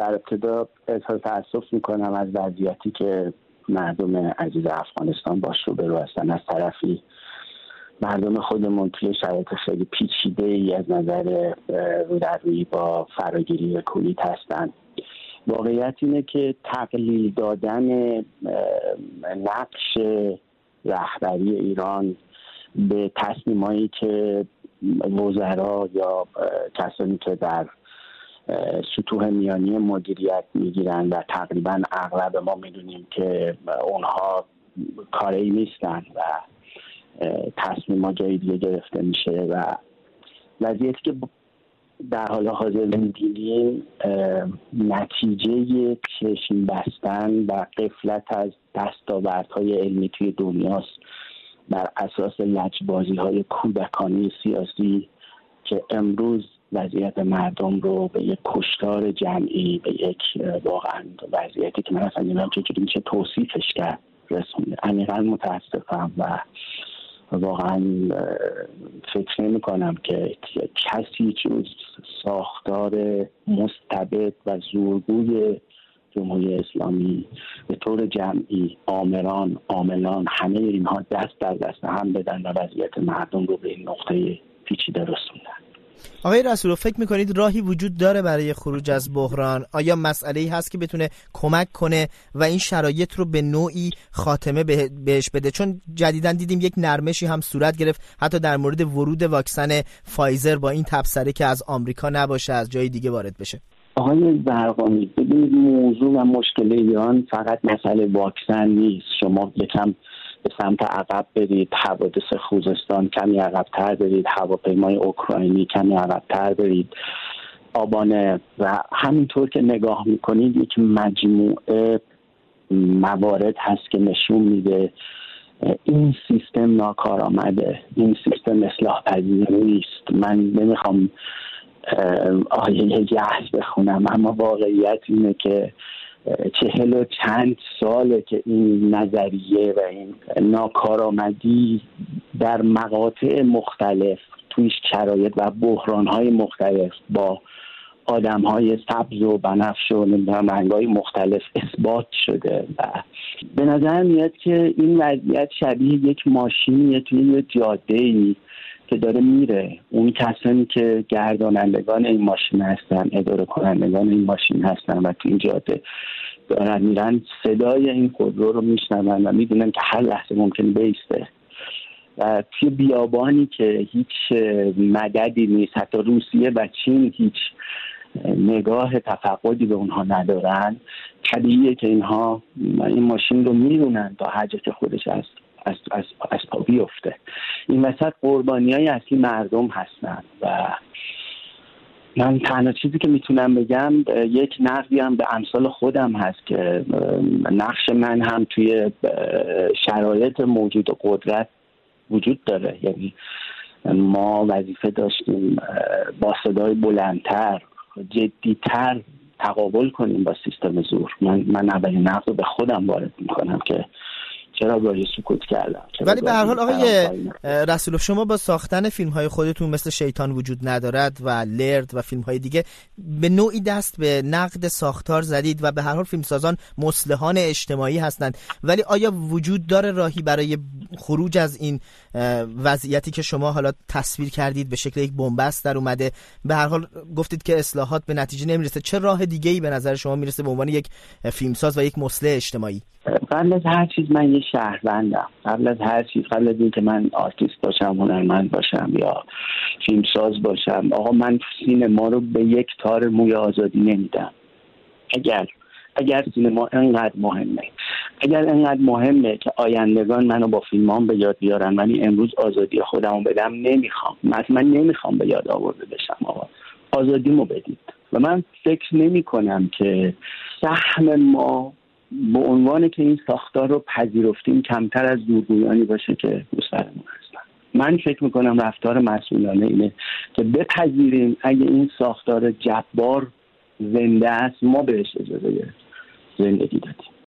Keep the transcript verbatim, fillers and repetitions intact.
در ابتدا اظهار تأسف میکنم از وضعیتی که مردم عزیز افغانستان باش روبرو هستن. از طرفی مردم خودمون توی شرایط خیلی پیچیده ای از نظر رو در روی با فراگیری کووید هستن. واقعیت اینه که تقلیل دادن نقش رهبری ایران به تصمیمایی که وزرا یا کسانی که در سطوح میانی مدیریت میگیرن و تقریبا اغلب ما میدونیم که اونها کاری نیستن و تصمیمات جای دیگه گرفته میشه و وضعیتی که در حال حاضر می‌بینیم نتیجه چشم بستن و غفلت از دستاوردهای علمی توی دنیاست بر اساس لجبازی‌های کودکانه سیاسی که امروز وضعیت مردم رو به یک کشتار جمعی، به یک واقعا وضعیتی که من اصلا نمی‌دونم چجوری میشه توصیفش کرد رسونده. عمیقاً متاسفم و واقعا فکر نمی کنم که کسی جز ساختار مستبد و زورگوی جمهوری اسلامی به طور جمعی آمران، عاملان همه اینها دست در دست هم بدن و وضعیت مردم رو به این نقطه پیچیده رسوندن. آقای رسولو، فکر میکنید راهی وجود داره برای خروج از بحران؟ آیا مسئله‌ای هست که بتونه کمک کنه و این شرایط رو به نوعی خاتمه بهش بده؟ چون جدیداً دیدیم یک نرمشی هم صورت گرفت حتی در مورد ورود واکسن فایزر با این تبصره که از آمریکا نباشه، از جای دیگه وارد بشه. آقای برقامی، ببینید موضوع و مشکل ایران فقط مسئله واکسن نیست. شما یکم به سمت عقب برید، حوادث خوزستان کمی عقب‌تر برید، هواپیمای اوکراینی کمی عقب‌تر برید، آبان و همینطور که نگاه میکنید یک مجموعه موارد هست که نشون میده این سیستم ناکارآمده، این سیستم اصلاح پذیر نیست. من نمیخوام آیه جهل بخونم، اما واقعیت اینه که چهل و چند ساله که این نظریه و این ناکارآمدی در مقاطع مختلف توی شرایط و بحران‌های مختلف با آدم‌های سبز و بنفش و رنگ‌های مختلف اثبات شده و به نظر میاد که این وضعیت شبیه یک ماشینیه توی یک جاده‌ای که داره میره. اون کسانی که گردانندگان این ماشین هستن، اداره کنندگان این ماشین هستن و تو این جاده دارن میرن، صدای این خودرو رو میشنون و میدونن که هر لحظه ممکن بیسته و توی بیابانی که هیچ مددی نیست، حتی روسیه و چین هیچ نگاه تفقدی به اونها ندارن، طبیعیه که اینها این ماشین رو میرونن تا هر جا که خودش هست از از از پا بیفته. این وسط قربانیای اصلی مردم هستن و من تنها چیزی که میتونم بگم یک نقدی هم به امثال خودم هست که نقش من هم توی شرایط موجود قدرت وجود داره. یعنی ما وظیفه داشتیم با صدای بلندتر، جدیتر تقابل کنیم با سیستم زور. من من اولین نقد رو به خودم وارد میکنم که چرا باید سکوت کردم. ولی به هر حال آقای رسولوف، شما با ساختن فیلم‌های خودتون مثل شیطان وجود ندارد و لرد و فیلم‌های دیگه به نوعی دست به نقد ساختار زدید و به هر حال فیلمسازان مصلحان اجتماعی هستند، ولی آیا وجود داره راهی برای خروج از این وضعیتی که شما حالا تصویر کردید به شکل یک بن‌بست در اومده؟ به هر حال گفتید که اصلاحات به نتیجه نمیرسه، چه راه دیگه‌ای به نظر شما میرسه به عنوان یک فیلمساز و یک مصلح اجتماعی؟ قبل از هر چیز من یه شهروندم. قبل از هر چیز، قبل از اینکه من آرتیست باشم، هنرمند باشم یا فیلمساز باشم، آقا من سینما رو به یک تار موی آزادی نمیدم. اگر اگر سینما انقدر مهمه، اگر انقدر مهمه که آیندگان منو با فیلمام به یاد بیارن، ولی امروز آزادی خودمو بدم، نمیخوام. من من نمیخوام به یاد آورده بشم. آقا آزادیمو بدید. و من فکر نمی کنم که سهم ما به عنوان که این ساختار رو پذیرفتیم کمتر از زورگویانی باشه که دوستانمون هستن. من فکر میکنم رفتار مسئولانه اینه که بپذیریم اگه این ساختار جبار زنده است، ما بهش اجازه زندگی دادیم.